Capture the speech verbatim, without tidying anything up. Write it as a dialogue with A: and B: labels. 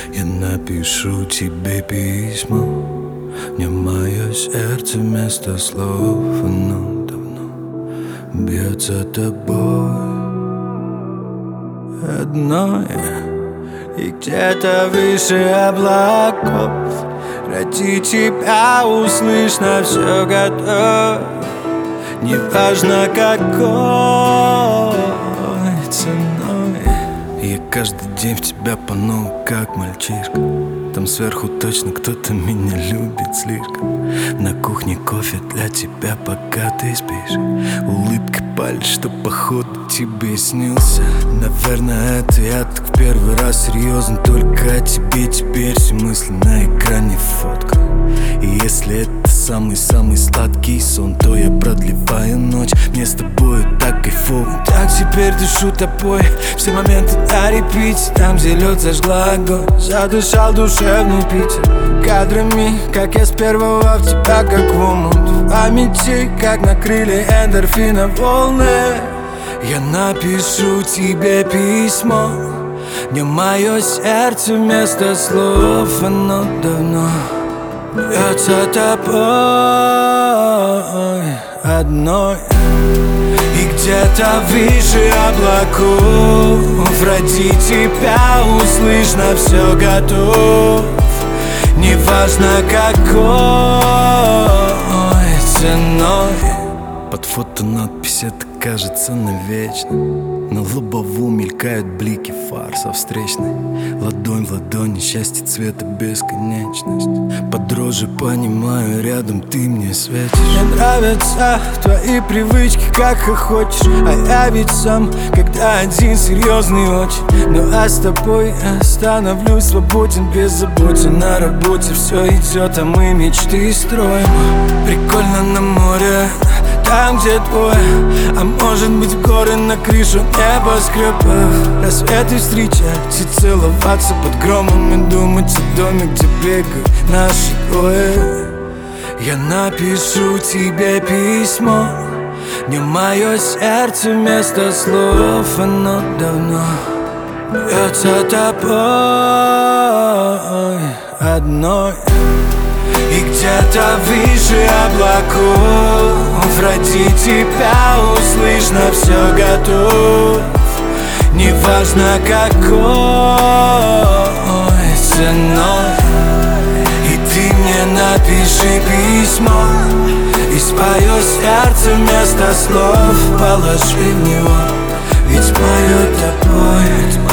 A: Я напишу тебе письмо. Мне мое сердце вместо слов, оно давно бьется тобой одной. И где-то выше облаков ради тебя услышно все готов. Неважно какой ценой. Я каждый день в тебя по новому, как мальчишка. Там сверху точно кто-то меня любит слишком. На кухне кофе для тебя, пока ты спишь. Улыбка палит, что походу тебе снился. Наверное, это я так в первый раз серьезно. Только о тебе теперь все мысли на экране фотка. И если это самый-самый сладкий сон, то я продлеваю ночь. Мне с тобой так кайфово. Так теперь дышу тобой. Все моменты на репите. Там, где лед зажгла огонь, задышал душевный Питер. Кадрами, как я с первого в тебя как в омут. В памяти, как накрыли эндорфина волны. Я напишу тебе письмо. Мне мое сердце вместо слов, оно давно бьется тобой одной. И где-то выше облаков ради тебя услышно все готов. Неважно какой ценой. Под фото надпись это кажется навечно. На лобову мелькают блики фар со встречной. Ладонь в ладони, счастье цвета бесконечность. Под дрожью понимаю, рядом ты мне светишь. Мне нравятся твои привычки, как хочешь. А я ведь сам, когда один, серьезный очень. Ну а с тобой я становлюсь свободен, беззаботен. На работе все идет, а мы мечты строим. Прикольно на море, там, где двое, а может быть горы на крышу небоскреба. Рассветы встречать и целоваться под громом. И думать о доме, где бегают наши двое. Я напишу тебе письмо. Мне мое сердце вместо слов, оно давно бьется тобой одной. И где-то выше облаков ради тебя услышно все готов. Неважно какой ценой. И ты мне напиши письмо. И свое сердце вместо слов положи в него. Ведь мое тобой